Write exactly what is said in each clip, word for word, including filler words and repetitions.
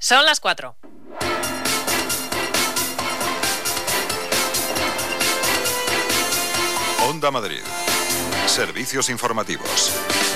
Son las cuatro. Onda Madrid. Servicios informativos.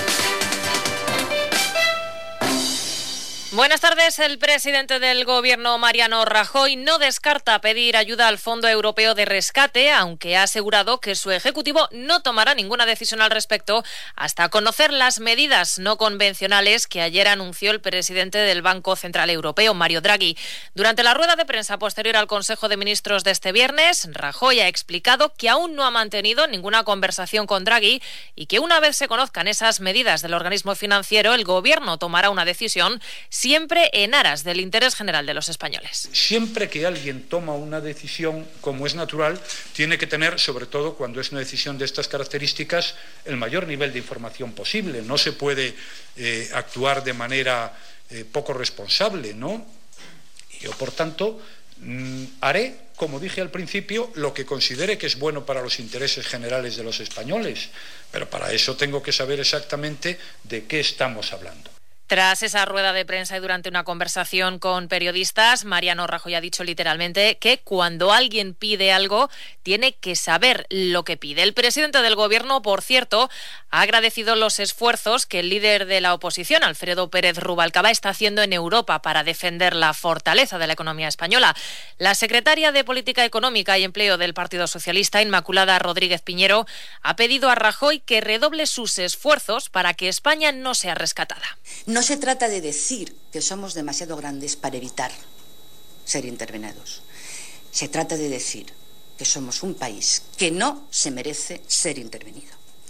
Buenas tardes. El presidente del Gobierno, Mariano Rajoy, no descarta pedir ayuda al Fondo Europeo de Rescate, aunque ha asegurado que su ejecutivo no tomará ninguna decisión al respecto hasta conocer las medidas no convencionales que ayer anunció el presidente del Banco Central Europeo, Mario Draghi. Durante la rueda de prensa posterior al Consejo de Ministros de este viernes, Rajoy ha explicado que aún no ha mantenido ninguna conversación con Draghi y que una vez se conozcan esas medidas del organismo financiero, el Gobierno tomará una decisión siempre en aras del interés general de los españoles. Siempre que alguien toma una decisión, como es natural, tiene que tener, sobre todo cuando es una decisión de estas características, el mayor nivel de información posible. No se puede eh, actuar de manera eh, poco responsable, ¿no? Yo, por tanto, mmm, haré, como dije al principio, lo que considere que es bueno para los intereses generales de los españoles. Pero para eso tengo que saber exactamente de qué estamos hablando. Tras esa rueda de prensa y durante una conversación con periodistas, Mariano Rajoy ha dicho literalmente que cuando alguien pide algo, tiene que saber lo que pide. El presidente del Gobierno, por cierto, ha agradecido los esfuerzos que el líder de la oposición, Alfredo Pérez Rubalcaba, está haciendo en Europa para defender la fortaleza de la economía española. La secretaria de Política Económica y Empleo del Partido Socialista, Inmaculada Rodríguez Piñero, ha pedido a Rajoy que redoble sus esfuerzos para que España no sea rescatada. No se trata de decir que somos demasiado grandes para evitar ser intervenidos. Se trata de decir que somos un país que no se merece ser intervenido.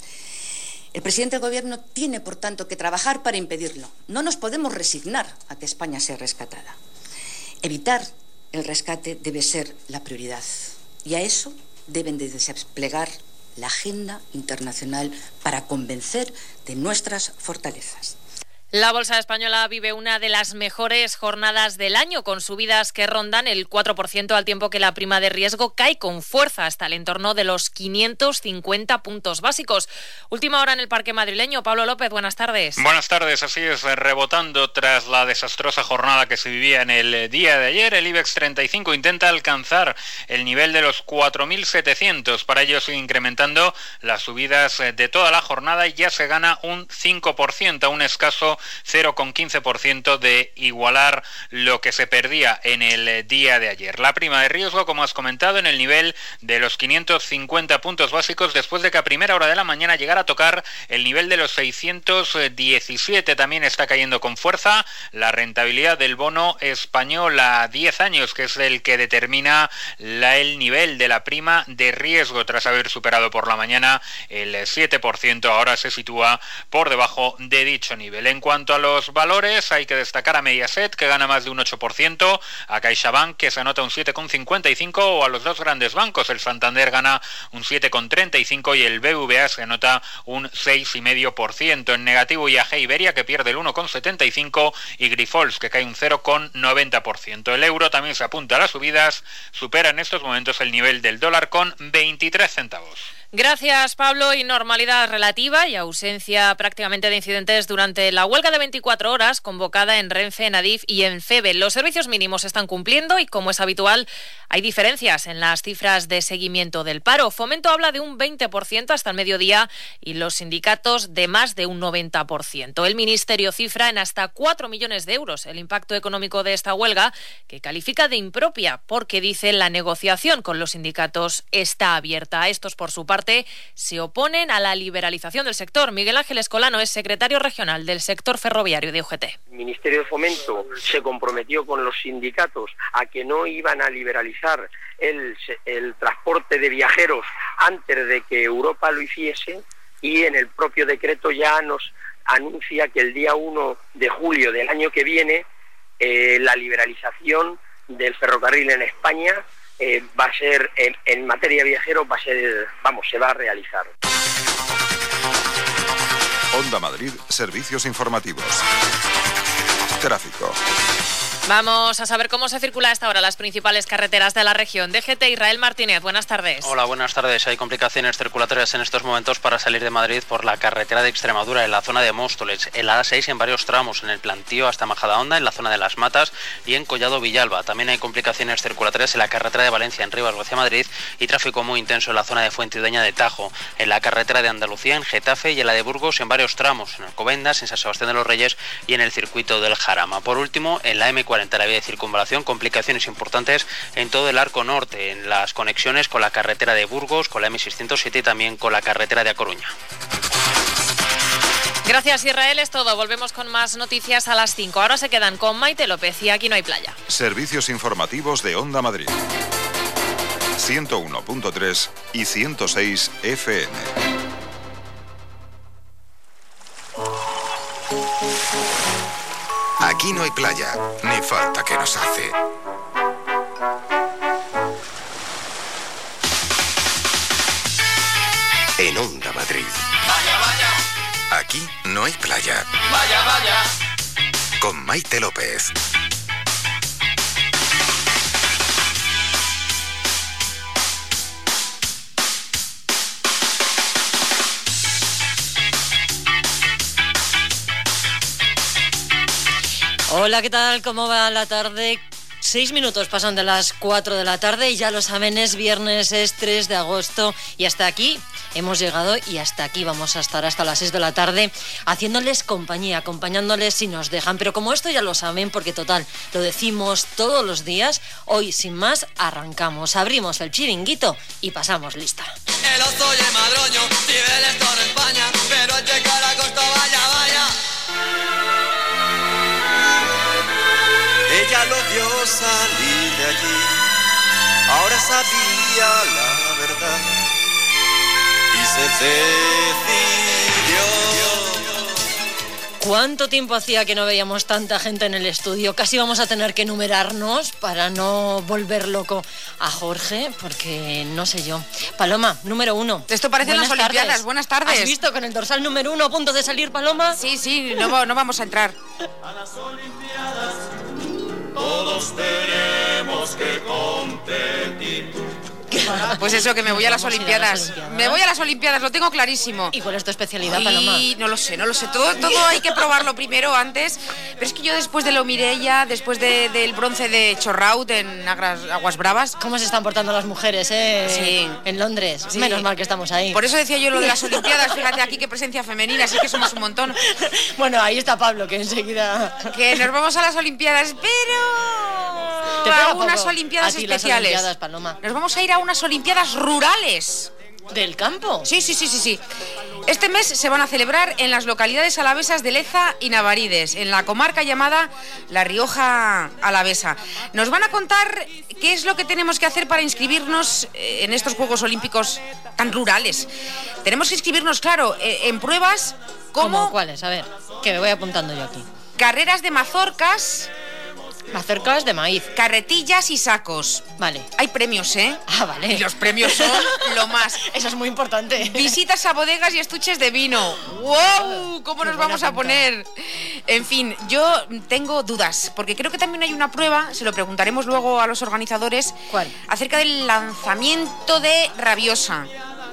El presidente del Gobierno tiene, por tanto, que trabajar para impedirlo. No nos podemos resignar a que España sea rescatada. Evitar el rescate debe ser la prioridad. Y a eso deben de desplegar la agenda internacional para convencer de nuestras fortalezas. La bolsa española vive una de las mejores jornadas del año, con subidas que rondan el cuatro por ciento, al tiempo que la prima de riesgo cae con fuerza hasta el entorno de los quinientos cincuenta puntos básicos. Última hora en el parque madrileño. Pablo López, buenas tardes. Buenas tardes, así es, rebotando tras la desastrosa jornada que se vivía en el día de ayer, el IBEX treinta y cinco intenta alcanzar el nivel de los cuatro mil setecientos. Para ello sigue incrementando las subidas de toda la jornada y ya se gana un cinco por ciento, a un escaso cero coma quince por ciento de igualar lo que se perdía en el día de ayer. La prima de riesgo, como has comentado, en el nivel de los quinientos cincuenta puntos básicos, después de que a primera hora de la mañana llegara a tocar el nivel de los seiscientos diecisiete. También está cayendo con fuerza la rentabilidad del bono español a diez años, que es el que determina la, el nivel de la prima de riesgo. Tras haber superado por la mañana el siete por ciento, ahora se sitúa por debajo de dicho nivel. En cuanto En cuanto a los valores, hay que destacar a Mediaset, que gana más de un ocho por ciento, a CaixaBank, que se anota un siete coma cincuenta y cinco por ciento, o a los dos grandes bancos. El Santander gana un siete coma treinta y cinco por ciento y el B B V A se anota un seis coma cinco por ciento. En negativo, I A G Iberia, que pierde el uno coma setenta y cinco por ciento, y Grifols, que cae un cero coma noventa por ciento. El euro también se apunta a las subidas, supera en estos momentos el nivel del dólar con veintitrés centavos. Gracias, Pablo. Y normalidad relativa y ausencia prácticamente de incidentes durante la huelga de veinticuatro horas convocada en Renfe, en Adif y en FEVE. Los servicios mínimos se están cumpliendo y, como es habitual, hay diferencias en las cifras de seguimiento del paro. Fomento habla de un veinte por ciento hasta el mediodía y los sindicatos de más de un noventa por ciento. El Ministerio cifra en hasta cuatro millones de euros el impacto económico de esta huelga, que califica de impropia porque, dice, la negociación con los sindicatos está abierta. Estos, por su parte, se oponen a la liberalización del sector. Miguel Ángel Escolano es secretario regional del sector ferroviario de U G T. El Ministerio de Fomento se comprometió con los sindicatos a que no iban a liberalizar el, el transporte de viajeros antes de que Europa lo hiciese, y en el propio decreto ya nos anuncia que el día uno de julio del año que viene eh, la liberalización del ferrocarril en España Eh, va a ser, en, en materia de viajeros, va a ser, vamos, se va a realizar. Onda Madrid, servicios informativos. Tráfico. Vamos a saber cómo se circula a esta hora las principales carreteras de la región. D G T, Israel Martínez, buenas tardes. Hola, buenas tardes. Hay complicaciones circulatorias en estos momentos para salir de Madrid por la carretera de Extremadura, en la zona de Móstoles, en la A seis en varios tramos, en el Plantío hasta Majadahonda, en la zona de Las Matas y en Collado Villalba. También hay complicaciones circulatorias en la carretera de Valencia, en Rivas hacia Madrid, y tráfico muy intenso en la zona de Fuentidueña de Tajo, en la carretera de Andalucía, en Getafe y en la de Burgos en varios tramos, en Alcobendas, en San Sebastián de los Reyes y en el circuito del Jarama. Por último, en la eme cuarenta, la vía de circunvalación, complicaciones importantes en todo el arco norte, en las conexiones con la carretera de Burgos, con la eme seiscientos siete y también con la carretera de A Coruña. Gracias, Israel, es todo. Volvemos con más noticias a las cinco. Ahora se quedan con Maite López y Aquí no hay playa. Servicios informativos de Onda Madrid. ciento uno punto tres y ciento seis F M. Aquí no hay playa, ni falta que nos hace. En Onda Madrid. Vaya, vaya. Aquí no hay playa. Vaya, vaya. Con Maite López. Hola, ¿qué tal? ¿Cómo va la tarde? Seis minutos pasan de las cuatro de la tarde y ya lo saben, es viernes, es tres de agosto y hasta aquí hemos llegado y hasta aquí vamos a estar hasta las seis de la tarde haciéndoles compañía, acompañándoles si nos dejan. Pero como esto ya lo saben, porque total, lo decimos todos los días, hoy sin más arrancamos, abrimos el chiringuito y pasamos lista. El oso y el madroño, Cibeles todo España, pero el llegar a costa vaya, vaya. Ella lo vio salir de allí, ahora sabía la verdad y se decidió. ¿Cuánto tiempo hacía que no veíamos tanta gente en el estudio? Casi vamos a tener que numerarnos para no volver loco a Jorge, porque no sé yo. Paloma, número uno. Esto parecen las Olimpiadas. Tardes. Buenas tardes. ¿Has visto con el dorsal número uno a punto de salir, Paloma? Sí, sí, no, no vamos a entrar. A las Olimpiadas todos tenemos que competir. Pues eso, que me voy a las Olimpiadas. las Olimpiadas. Me voy a las Olimpiadas, lo tengo clarísimo. ¿Y cuál es tu especialidad, Paloma? Y no lo sé, no lo sé. Todo, todo hay que probarlo primero antes. Pero es que yo después de lo Mireia, después de, del bronce de Chorraut en Agras, Aguas Bravas. ¿Cómo se están portando las mujeres, eh? Sí. En Londres. Sí. Menos mal que estamos ahí. Por eso decía yo lo de las Olimpiadas. Fíjate aquí qué presencia femenina, así que somos un montón. Bueno, ahí está Pablo, que enseguida... Que nos vamos a las Olimpiadas, pero... Te pega a unas poco Olimpiadas a ti las especiales. Olimpiadas, Paloma. Nos vamos a ir a unas Olimpiadas rurales. ¿Del campo? Sí, sí, sí, sí, sí. Este mes se van a celebrar en las localidades alavesas de Leza y Navarides, en la comarca llamada La Rioja Alavesa. Nos van a contar qué es lo que tenemos que hacer para inscribirnos en estos Juegos Olímpicos tan rurales. Tenemos que inscribirnos, claro, en pruebas como... ¿Cómo? ¿Cuáles? A ver, que me voy apuntando yo aquí. Carreras de mazorcas... Mazorcas de maíz. Carretillas y sacos. Vale. Hay premios, ¿eh? Ah, vale. Y los premios son lo más. Eso es muy importante. Visitas a bodegas y estuches de vino. ¡Wow! ¿Cómo nos vamos a poner? En fin, yo tengo dudas, porque creo que también hay una prueba, se lo preguntaremos luego a los organizadores. ¿Cuál? Acerca del lanzamiento de rabiosa.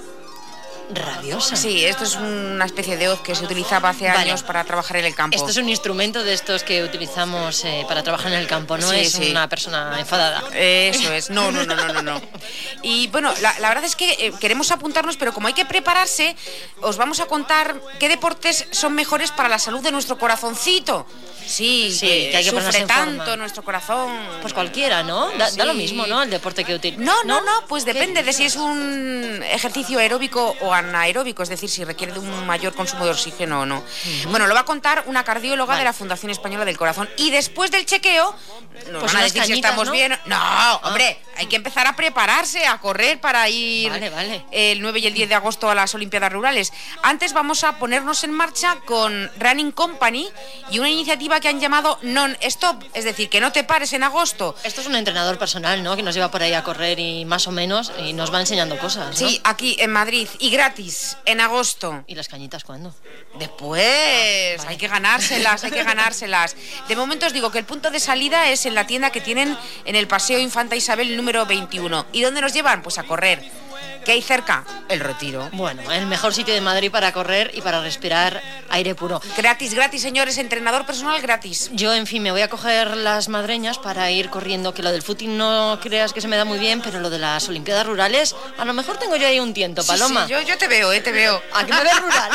¿Rabiosa? Sí, esto es una especie de hoz que se utilizaba hace Vale. años para trabajar en el campo. Esto es un instrumento de estos que utilizamos eh, para trabajar en el campo, no Sí, es sí. una persona enfadada. Eso es, no, no, no, no, no, no. Y bueno, la, la verdad es que eh, queremos apuntarnos, pero como hay que prepararse, os vamos a contar qué deportes son mejores para la salud de nuestro corazoncito. Sí, Sí, que, que hay que sufre ponerse en tanto forma. nuestro corazón. Pues cualquiera, ¿no? Da, Sí. da lo mismo, ¿no? El deporte que utiliza. No, no, no, pues depende de si es un ejercicio aeróbico o anaeróbico, es decir, si requiere de un mayor consumo de oxígeno o no. Uh-huh. Bueno, lo va a contar una cardióloga vale. de la Fundación Española del Corazón. Y después del chequeo, nos pues van a decir si estamos ¿no? bien. No, ah. hombre, hay que empezar a prepararse, a correr para ir vale, vale. el nueve y el diez de agosto a las Olimpiadas Rurales. Antes vamos a ponernos en marcha con Running Company y una iniciativa prueba que han llamado non-stop, es decir, que no te pares en agosto. Esto es un entrenador personal, ¿no? Que nos lleva por ahí a correr y más o menos y nos va enseñando cosas, ¿no? Sí, aquí en Madrid y gratis, en agosto. ¿Y las cañitas cuándo? Después, ah, vale. hay que ganárselas, hay que ganárselas. De momento os digo que el punto de salida es en la tienda que tienen en el Paseo Infanta Isabel número veintiuno. ¿Y dónde nos llevan? Pues a correr. ¿Qué hay cerca? El Retiro. Bueno, el mejor sitio de Madrid para correr y para respirar aire puro. Gratis, gratis, señores, entrenador personal gratis. Yo, en fin, me voy a coger las madreñas para ir corriendo, que lo del footing no creas que se me da muy bien, pero lo de las Olimpiadas Rurales, a lo mejor tengo yo ahí un tiento, Paloma. Sí, sí, yo, yo te veo, eh, te veo. ¿A que me ves rural?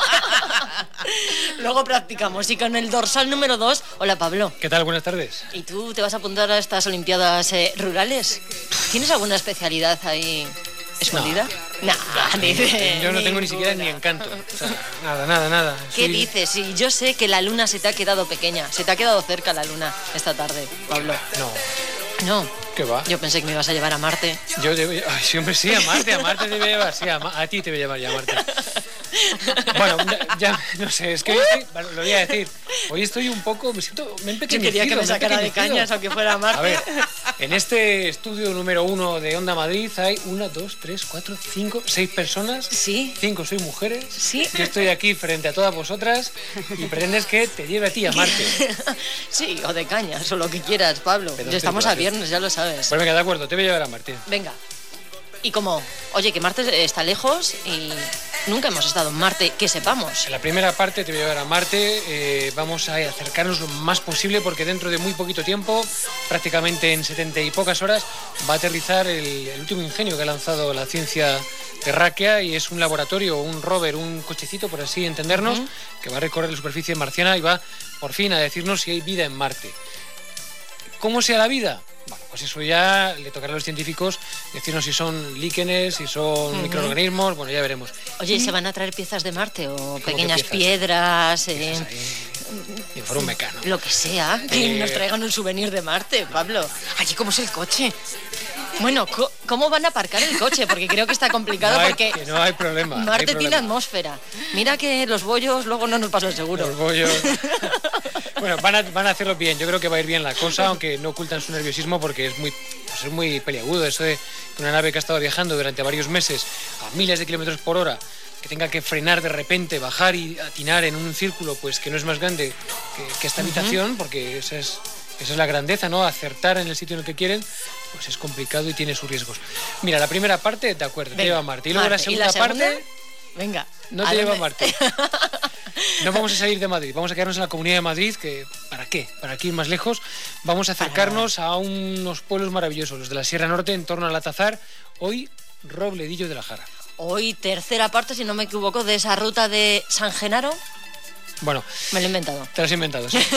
Luego practicamos. Y con el dorsal número dos, hola Pablo. ¿Qué tal? Buenas tardes. ¿Y tú te vas a apuntar a estas Olimpiadas eh, rurales? ¿Tienes alguna especialidad ahí escondida? No, nah, ni de, yo no tengo ni siquiera ni encanto. O sea, nada, nada, nada. ¿Qué Soy... dices? Sí, yo sé que la luna se te ha quedado pequeña. Se te ha quedado cerca la luna esta tarde, Pablo. No. No. ¿Qué va? Yo pensé que me ibas a llevar a Marte. Yo debo... Ay, siempre sí, a Marte, a Marte te voy a llevar, sí, a, Ma... a ti te voy a llevar ya a Marte. Bueno, ya, no sé, es que hoy estoy, bueno, lo voy a decir, hoy estoy un poco, me siento, me he empequeñecido. Yo quería que me sacara de cañas aunque fuera a Marte. A ver, en este estudio número uno de Onda Madrid hay una, dos, tres, cuatro, cinco, seis personas. Sí. Cinco sois mujeres. Sí. Yo estoy aquí frente a todas vosotras y pretendes que te lleve a ti a Marte. Sí, o de cañas, o lo que quieras, Pablo. Pero ya estamos a viernes, ya lo sabes. Pues venga, de acuerdo, te voy a llevar a Marte. Venga. ¿Y cómo? Oye, que Marte está lejos y nunca hemos estado en Marte, que sepamos. En la primera parte te voy a llevar a Marte, eh, vamos a acercarnos lo más posible porque dentro de muy poquito tiempo, prácticamente en setenta y pocas horas, va a aterrizar el, el último ingenio que ha lanzado la ciencia terráquea y es un laboratorio, un rover, un cochecito, por así entendernos, uh-huh. que va a recorrer la superficie marciana y va por fin a decirnos si hay vida en Marte. ¿Cómo sea la vida? Bueno, pues eso ya le tocará a los científicos decirnos si son líquenes, si son uh-huh. microorganismos, bueno, ya veremos. Oye, ¿se van a traer piezas de Marte o pequeñas piedras? piedras? Eh, y por un mecano. Lo que sea, que eh... nos traigan un souvenir de Marte, Pablo. Allí, ¿cómo es el coche? Bueno, ¿cómo van a aparcar el coche? Porque creo que está complicado no hay, porque que no hay problema. Marte no hay problema. tiene atmósfera. Mira que los bollos luego no nos pasan seguro. Los bollos... Bueno, van a, van a hacerlo bien. Yo creo que va a ir bien la cosa, aunque no ocultan su nerviosismo porque es muy, pues es muy peliagudo. Eso de una nave que ha estado viajando durante varios meses a miles de kilómetros por hora, que tenga que frenar de repente, bajar y atinar en un círculo pues que no es más grande que, que esta habitación, uh-huh. porque esa es, esa es la grandeza, ¿no? Acertar en el sitio en el que quieren, pues es complicado y tiene sus riesgos. Mira, la primera parte, de acuerdo, Venga, te lleva a Marte. Y luego Marte. la segunda, ¿Y la segunda parte... Venga. No te lleva a Marte. No vamos a salir de Madrid, vamos a quedarnos en la Comunidad de Madrid, que ¿para qué? ¿Para aquí ir más lejos? Vamos a acercarnos a unos pueblos maravillosos, los de la Sierra Norte, en torno al Atazar, hoy Robledillo de la Jara. Hoy tercera parte, si no me equivoco, de esa ruta de San Genaro. Bueno. Me lo he inventado. Te lo has inventado, sí.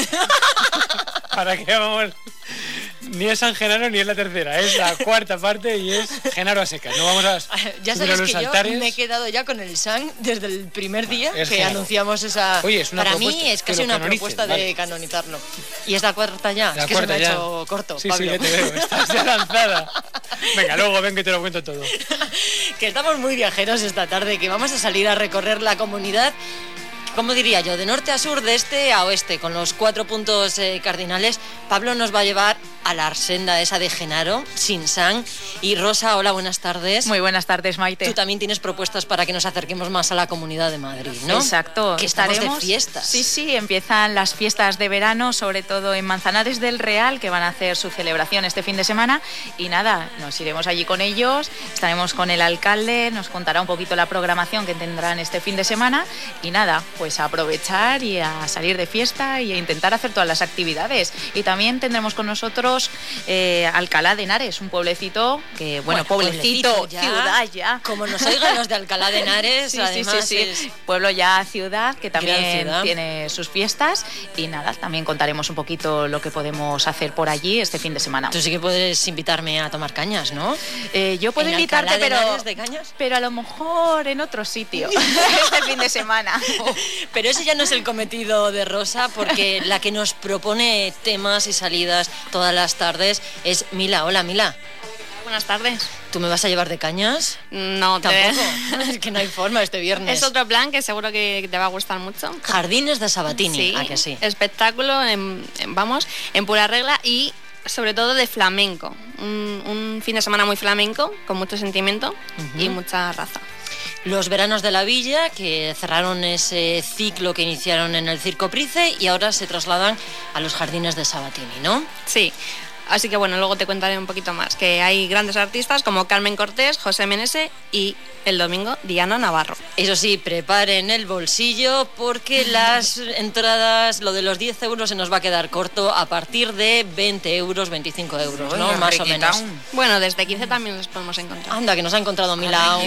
¿Para qué vamos? Ni es San Genaro ni es la tercera, es la cuarta parte y es Genaro a secas. No vamos a ya subir a los que altares. Yo me he quedado ya con el San desde el primer día es que Genaro. Anunciamos esa... Oye, es una Para propuesta, mí es casi una propuesta vale. de canonizarlo. Y es la cuarta ya, la es que cuarta se me ya. ha hecho corto, sí, Pablo. Sí, ya te veo, estás ya lanzada. Venga, luego ven que te lo cuento todo. Que estamos muy viajeros esta tarde, que vamos a salir a recorrer la comunidad. ¿Cómo diría yo? De norte a sur, de este a oeste, con los cuatro puntos eh, cardinales. Pablo nos va a llevar a la senda esa de Genaro, sin San. Y Rosa, hola, buenas tardes. Muy buenas tardes, Maite. Tú también tienes propuestas para que nos acerquemos más a la Comunidad de Madrid, ¿no? Exacto. Que estamos de fiestas. Sí, sí, empiezan las fiestas de verano, sobre todo en Manzanares del Real, que van a hacer su celebración este fin de semana. Y nada, nos iremos allí con ellos, estaremos con el alcalde, nos contará un poquito la programación que tendrán este fin de semana. Y nada, pues a aprovechar y a salir de fiesta y a intentar hacer todas las actividades. Y también tendremos con nosotros eh, Alcalá de Henares, un pueblecito que, bueno, bueno pueblecito, pueblecito ya, ciudad ya. Como nos oigan los de Alcalá de Henares, sí, además sí, sí, sí. Es pueblo ya ciudad, que también ciudad. Tiene sus fiestas. Y nada, también contaremos un poquito lo que podemos hacer por allí este fin de semana. Tú sí que puedes invitarme a tomar cañas, ¿no? Eh, yo puedo ¿En invitarte, Alcalá de pero, Henares de cañas? pero a lo mejor en otro sitio este fin de semana. Pero ese ya no es el cometido de Rosa, porque la que nos propone temas y salidas todas las tardes es Mila. Hola, Mila. Buenas tardes. ¿Tú me vas a llevar de cañas? No, tampoco. Es que no hay forma este viernes. Es otro plan que seguro que te va a gustar mucho. Jardines de Sabatini, sí, ¿a que sí? Espectáculo, en, en, vamos, en pura regla y sobre todo de flamenco. Un, un fin de semana muy flamenco, con mucho sentimiento uh-huh. y mucha raza. Los veranos de la Villa, que cerraron ese ciclo que iniciaron en el Circo Price y ahora se trasladan a los Jardines de Sabatini, ¿no? Sí. Así que bueno, luego te contaré un poquito más, que hay grandes artistas como Carmen Cortés, José Menese y el domingo Diana Navarro. Eso sí, preparen el bolsillo porque las entradas, lo de los diez euros se nos va a quedar corto a partir de veinte euros, veinticinco euros, ¿no? Más o menos. Bueno, desde quince también los podemos encontrar. Anda, que nos ha encontrado Milao.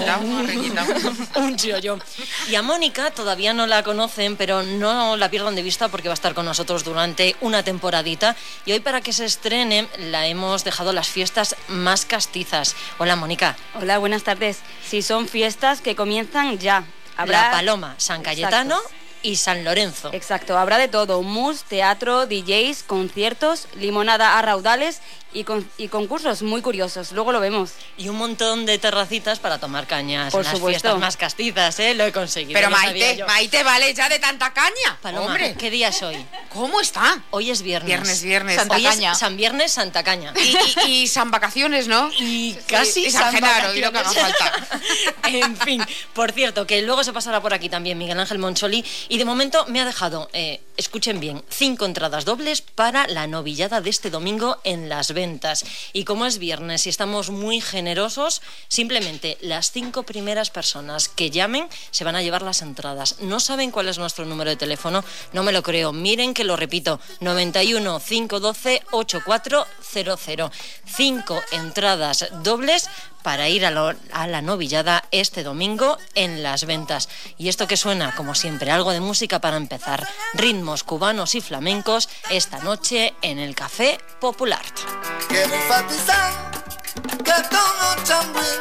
Un chiollo. Y a Mónica todavía no la conocen, pero no la pierdan de vista porque va a estar con nosotros durante una temporadita. Y hoy, para que se estrene, la hemos dejado las fiestas más castizas. Hola, Mónica. Hola, buenas tardes. Sí, son fiestas que comienzan ya. Habrá... La Paloma, San Cayetano. Exacto. Y San Lorenzo. Exacto, habrá de todo: mus, teatro, D Js, conciertos, limonada a raudales y, con, y concursos muy curiosos. Luego lo vemos. Y un montón de terracitas para tomar cañas. Por en las supuesto. Fiestas más castizas, ¿eh? Lo he conseguido. Pero lo Maite, Maite, vale ya de tanta caña. Paloma, hombre, ¿qué día es hoy? ¿Cómo está? Hoy es viernes. Viernes, viernes. Santa hoy Caña. Es San Viernes, Santa Caña. Y, y, y San Vacaciones, ¿no? Y casi y San, San Genaro, Vacaciones. Y lo que haga falta. En fin, por cierto, que luego se pasará por aquí también Miguel Ángel Moncholi. Y de momento me ha dejado, eh, escuchen bien, cinco entradas dobles para la novillada de este domingo en Las Ventas. Y como es viernes y estamos muy generosos, simplemente las cinco primeras personas que llamen se van a llevar las entradas. ¿No saben cuál es nuestro número de teléfono? No me lo creo. Miren que lo repito: noventa y uno, cinco doce, ochenta y cuatro cero cero. Cinco entradas dobles para ir a, lo, a la novillada este domingo en Las Ventas. Y esto que suena, como siempre, algo de música para empezar. Ritmos cubanos y flamencos esta noche en el Café Popular. Quiero enfatizar que todo chambín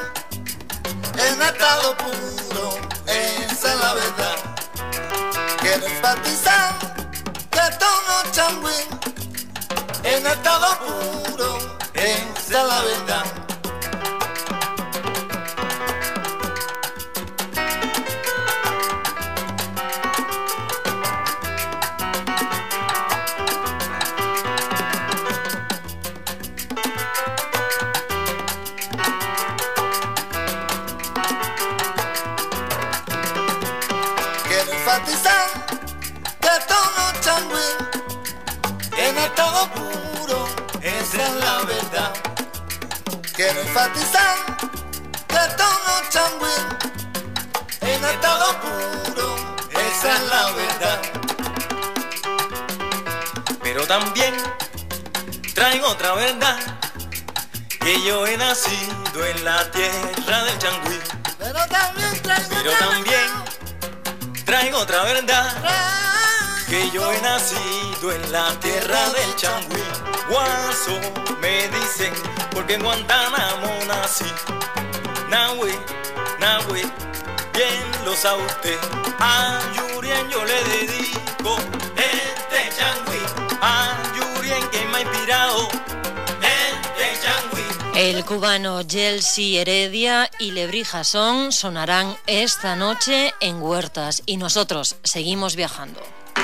en estado puro, esa es la verdad. Quiero enfatizar que todo chambín en estado puro, esa es la verdad. Enfatizar que todo changüín en estado puro, esa es la verdad. Quiero enfatizar que todo changüín en estado puro, esa es la verdad. Pero también traigo otra verdad, que yo he nacido en la tierra del changüí. Pero también traigo Pero también traigo otra verdad, que yo he nacido en la tierra del changüí. Guaso me dicen, porque en Guantánamo nací. Nahue, Nahue, bien lo sabe usted. A Yurien yo le dedico este changüí. A Yurien que me ha inspirado este changüí. El cubano Yelsi Heredia y Lebrija Son sonarán esta noche en Huertas y nosotros seguimos viajando.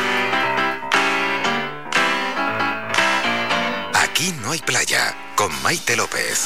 Aquí no hay playa, con Maite López.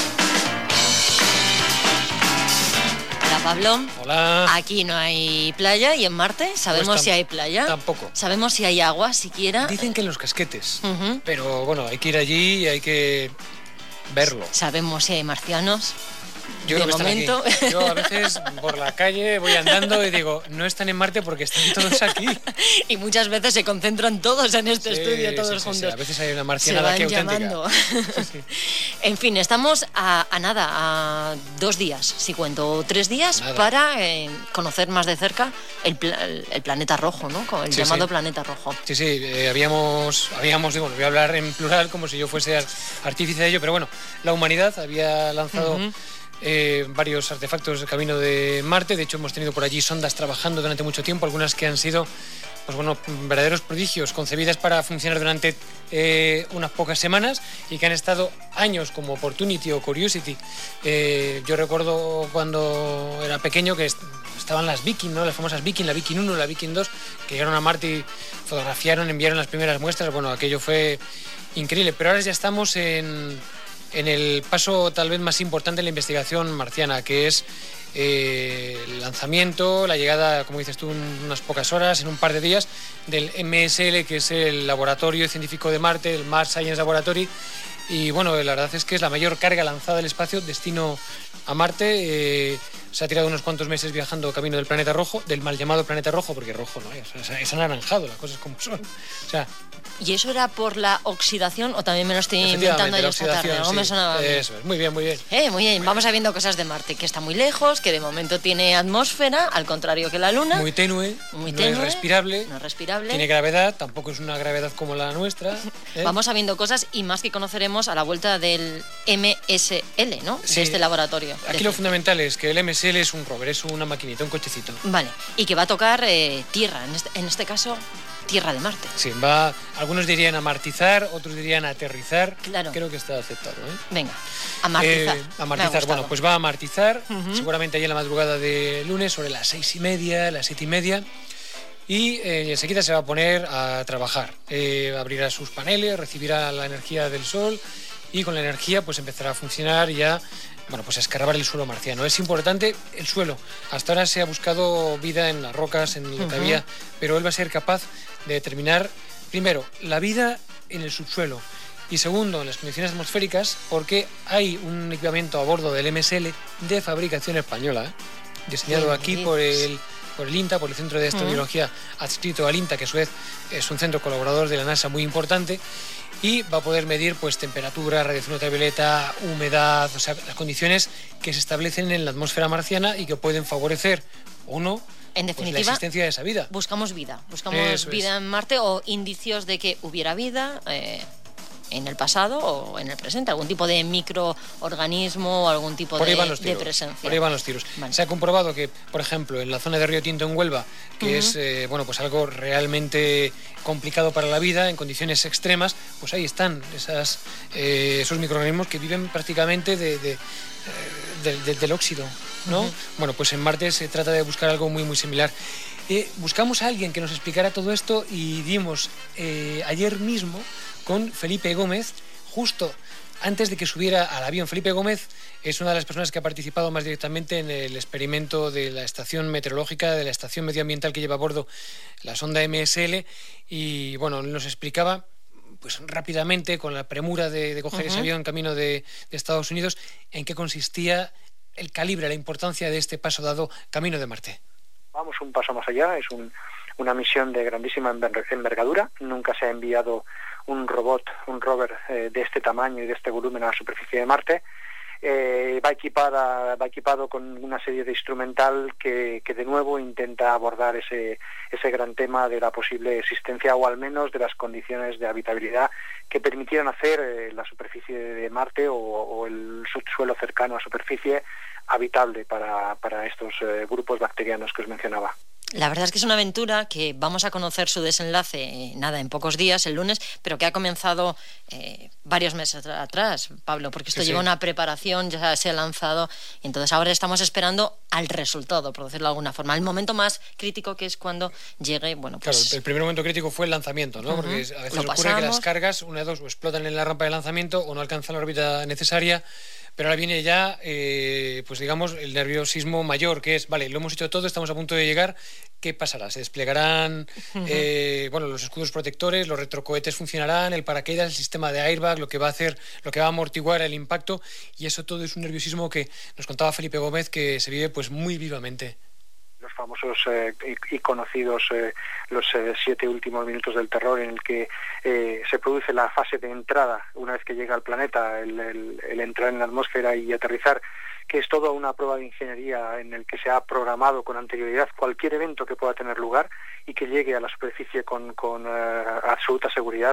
Hola, Pablo. Hola. Aquí no hay playa y en Marte sabemos Pues tam- si hay playa. Tampoco. Sabemos si hay agua siquiera. Dicen que en los casquetes, Uh-huh. pero bueno, hay que ir allí y hay que verlo. Sabemos si hay marcianos. Yo de creo que momento. están aquí. Yo a veces por la calle voy andando y digo, no están en Marte porque están todos aquí. Y muchas veces se concentran todos en este Sí, estudio, sí, todos sí, sí. juntos. A veces hay una Se marcianada van aquí auténtica. llamando. En fin, estamos a, a nada, a dos días, si cuento, tres días, Nada. para eh, conocer más de cerca el, pla- el planeta rojo, ¿no? Con el Sí, llamado sí. planeta rojo. Sí, sí, eh, habíamos, habíamos, digo, voy a hablar en plural como si yo fuese ar- artífice de ello, pero bueno, la humanidad había lanzado Ujú. eh, varios artefactos de camino de Marte. De hecho, hemos tenido por allí sondas trabajando durante mucho tiempo, algunas que han sido pues bueno, verdaderos prodigios, concebidas para funcionar durante eh, unas pocas semanas y que han estado años, como Opportunity o Curiosity. Eh, yo recuerdo cuando era pequeño que est estaban las Viking, ¿no? Las famosas Viking, la Viking uno, la Viking dos, que llegaron a Marte y fotografiaron, enviaron las primeras muestras. Bueno, aquello fue increíble, pero ahora ya estamos en, en el paso tal vez más importante de la investigación marciana, que es Eh, el lanzamiento, la llegada, como dices tú, en unas pocas horas, en un par de días, del M S L, que es el Laboratorio Científico de Marte, el Mars Science Laboratory. Y bueno, la verdad es que es la mayor carga lanzada del espacio, destino a Marte. Eh, se ha tirado unos cuantos meses viajando camino del planeta rojo, del mal llamado planeta rojo, porque rojo no es, o sea, es anaranjado, las cosas como son. O sea, ¿y eso era por la oxidación o también me lo estoy inventando yo esta tarde? Algo sí, me sonaba bien. Eso es, muy bien, muy bien. Eh, muy bien, vamos sabiendo cosas de Marte, que está muy lejos, que de momento tiene atmósfera, al contrario que la Luna. Muy tenue, muy no tenue, es respirable. No es respirable. Tiene gravedad, tampoco es una gravedad como la nuestra. ¿eh? Vamos sabiendo cosas y más que conoceremos a la vuelta del M S L, ¿no? Sí. De este laboratorio. Aquí lo fundamental es que el M S L es un rover, es una maquinita, un cochecito. Vale, y que va a tocar eh, tierra, en este, en este caso, tierra de Marte. Sí, va, algunos dirían amartizar, otros dirían aterrizar. Claro. Creo que está aceptado, ¿eh? Venga, amartizar. Eh, amartizar, bueno, pues va a amartizar, uh-huh. seguramente ahí en la madrugada de lunes, sobre las seis y media, las siete y media. Y eh, enseguida se va a poner a trabajar. Eh, abrirá sus paneles, recibirá la energía del sol y con la energía pues empezará a funcionar y ya, bueno, pues a escarbar el suelo marciano. Es importante el suelo. Hasta ahora se ha buscado vida en las rocas, en lo que uh-huh. había, pero él va a ser capaz de determinar, primero, la vida en el subsuelo y segundo, en las condiciones atmosféricas, porque hay un equipamiento a bordo del M S L de fabricación española, ¿eh? diseñado sí, aquí sí. por el por el INTA, por el Centro de Astrobiología uh-huh. adscrito al INTA, que a su vez es un centro colaborador de la NASA muy importante, y va a poder medir pues temperatura, radiación ultravioleta, humedad, o sea, las condiciones que se establecen en la atmósfera marciana y que pueden favorecer o no en definitiva, pues la existencia de esa vida. Buscamos vida, buscamos Eso vida es. en Marte o indicios de que hubiera vida eh, en el pasado o en el presente, algún tipo de microorganismo o algún tipo por de, ahí los tiros, de presencia. Por ahí van los tiros. Vale. Se ha comprobado que, por ejemplo, en la zona de Río Tinto en Huelva, que uh-huh. es eh, bueno, pues algo realmente complicado para la vida, en condiciones extremas, pues ahí están esas, eh, esos microorganismos que viven prácticamente de, de, de, de, del óxido, ¿no? Uh-huh. Bueno, pues en Marte se trata de buscar algo muy, muy similar. Eh, buscamos a alguien que nos explicara todo esto y dimos eh, ayer mismo con Felipe Gómez, justo antes de que subiera al avión. Felipe Gómez es una de las personas que ha participado más directamente en el experimento de la estación meteorológica, de la estación medioambiental que lleva a bordo la sonda M S L, y bueno, nos explicaba pues rápidamente, con la premura de, de coger uh-huh. ese avión en camino de, de Estados Unidos, en qué consistía el calibre, la importancia de este paso dado camino de Marte. Vamos un paso más allá, es un, una misión de grandísima envergadura. Nunca se ha enviado un robot, un rover eh, de este tamaño y de este volumen a la superficie de Marte. Eh, va equipada, va equipado con una serie de instrumental que, que de nuevo intenta abordar ese, ese gran tema de la posible existencia o al menos de las condiciones de habitabilidad que permitieran hacer eh, la superficie de Marte o, o el subsuelo cercano a la superficie habitable para, para estos eh, grupos bacterianos que os mencionaba. La verdad es que es una aventura que vamos a conocer su desenlace, eh, nada, en pocos días, el lunes, pero que ha comenzado eh, varios meses atrás, Pablo, porque esto sí, lleva sí. una preparación, ya se ha lanzado, y entonces ahora estamos esperando al resultado, por decirlo de alguna forma. El momento más crítico, que es cuando llegue, bueno, pues... Claro, el primer momento crítico fue el lanzamiento, ¿no? Uh-huh. Porque a veces Lo ocurre pasamos. que las cargas, una de dos, o explotan en la rampa de lanzamiento o no alcanzan la órbita necesaria. Pero ahora viene ya, eh, pues digamos, el nerviosismo mayor, que es, vale, lo hemos hecho todo, estamos a punto de llegar, ¿qué pasará? ¿Se desplegarán uh-huh. eh, bueno, los escudos protectores, los retrocohetes funcionarán, el paracaídas, el sistema de airbag, lo que va a hacer, lo que va a amortiguar el impacto? Y eso todo es un nerviosismo que nos contaba Felipe Gómez, que se vive pues muy vivamente. Los famosos eh, y conocidos eh, los eh, siete últimos minutos del terror, en el que eh, se produce la fase de entrada una vez que llega al planeta, el, el, el entrar en la atmósfera y aterrizar, que es toda una prueba de ingeniería en el que se ha programado con anterioridad cualquier evento que pueda tener lugar y que llegue a la superficie con, con uh, absoluta seguridad.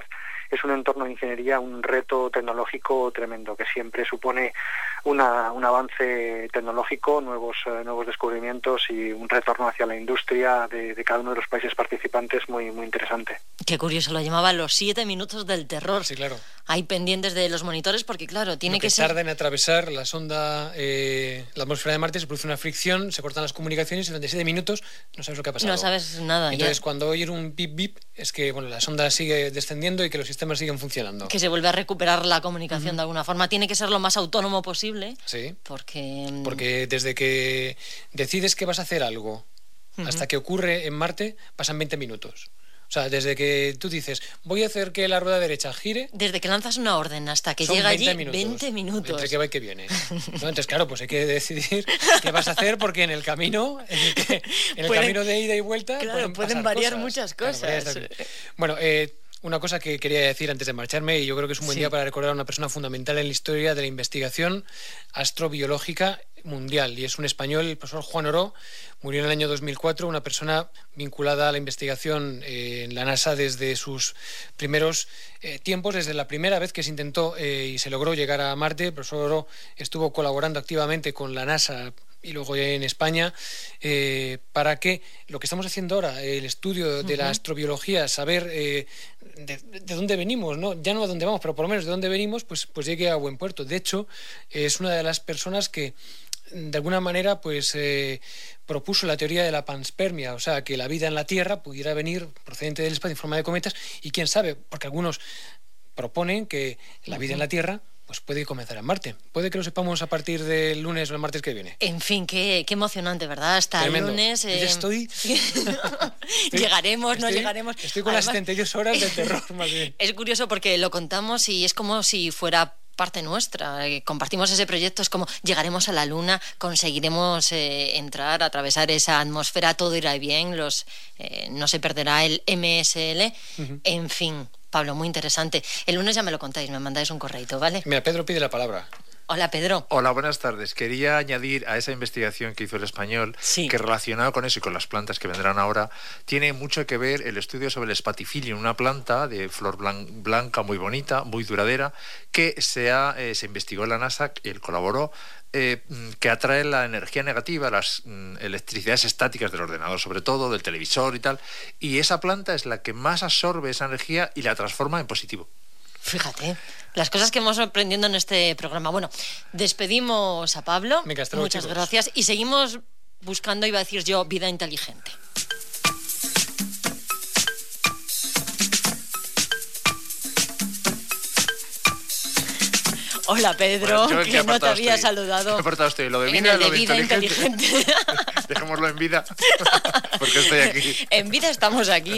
es un entorno de ingeniería, un reto tecnológico tremendo, que siempre supone una, un avance tecnológico, nuevos, eh, nuevos descubrimientos y un retorno hacia la industria de, de cada uno de los países participantes muy, muy interesante. Qué curioso, lo llamaba los siete minutos del terror. Sí, claro. Hay pendientes de los monitores porque, claro, tiene Lo que, que ser... tarda en atravesar la sonda, eh, la atmósfera de Marte, se produce una fricción, se cortan las comunicaciones y durante siete minutos no sabes lo que ha pasado. No sabes nada. Entonces, ya. cuando oyes un bip bip, es que bueno, la sonda sigue descendiendo y que los sistemas siguen funcionando. Que se vuelve a recuperar la comunicación Uh-huh. de alguna forma. Tiene que ser lo más autónomo posible. Sí. Porque... Porque desde que decides que vas a hacer algo uh-huh. hasta que ocurre en Marte, pasan veinte minutos. O sea, desde que tú dices, voy a hacer que la rueda derecha gire... Desde que lanzas una orden hasta que son llega allí, minutos, veinte minutos. Entre que va y que viene. ¿No? Entonces, claro, pues hay que decidir qué vas a hacer porque en el camino, en el, que, en el pueden, camino de ida y vuelta... Claro, pueden, pueden variar cosas. muchas cosas. Claro, bueno, eh... Una cosa que quería decir antes de marcharme, y yo creo que es un buen sí. día para recordar a una persona fundamental en la historia de la investigación astrobiológica mundial, y es un español, el profesor Juan Oró, murió en el año dos mil cuatro, una persona vinculada a la investigación eh, en la NASA desde sus primeros eh, tiempos, desde la primera vez que se intentó eh, y se logró llegar a Marte. El profesor Oró estuvo colaborando activamente con la NASA y luego ya en España, eh, para que lo que estamos haciendo ahora, el estudio de uh-huh. la astrobiología, saber eh, de, de dónde venimos, ¿no? Ya no a dónde vamos, pero por lo menos de dónde venimos, pues, pues llegue a buen puerto. De hecho, es una de las personas que de alguna manera pues eh, propuso la teoría de la panspermia, o sea, que la vida en la Tierra pudiera venir procedente del espacio en forma de cometas, y quién sabe, porque algunos proponen que la vida uh-huh. en la Tierra pues puede comenzar en Marte. Puede que lo sepamos a partir del lunes o el martes que viene. En fin, qué, qué emocionante, ¿verdad? Hasta Tremendo. el lunes... Eh... Estoy... llegaremos, estoy, no llegaremos. Estoy con Además, las setenta y dos horas de terror, más bien. Es curioso porque lo contamos y es como si fuera parte nuestra. Compartimos ese proyecto, es como llegaremos a la Luna, conseguiremos eh, entrar, atravesar esa atmósfera, todo irá bien, los eh, no se perderá el M S L. Uh-huh. En fin... Pablo, muy interesante. El lunes ya me lo contáis, me mandáis un correito, ¿vale? Mira, Pedro pide la palabra. Hola, Pedro. Hola, buenas tardes. Quería añadir a esa investigación que hizo el español, sí. que relacionado con eso y con las plantas que vendrán ahora, tiene mucho que ver el estudio sobre el Spathiphyllum, una planta de flor blan- blanca muy bonita, muy duradera, que se, ha, eh, se investigó en la NASA, él colaboró, Eh, que atrae la energía negativa, las mm, electricidades estáticas del ordenador sobre todo, del televisor y tal, y esa planta es la que más absorbe esa energía y la transforma en positivo. Fíjate, las cosas que hemos aprendiendo en este programa. Bueno, despedimos a Pablo, Venga, hasta luego, muchas chicos. gracias, y seguimos buscando, iba a decir yo, vida inteligente. Hola, Pedro, bueno, que no te había estoy? saludado. ¿Qué apartado estoy? ¿Lo de vida en el lo de de vida inteligente? inteligente. Dejémoslo en vida, porque estoy aquí. En vida estamos aquí.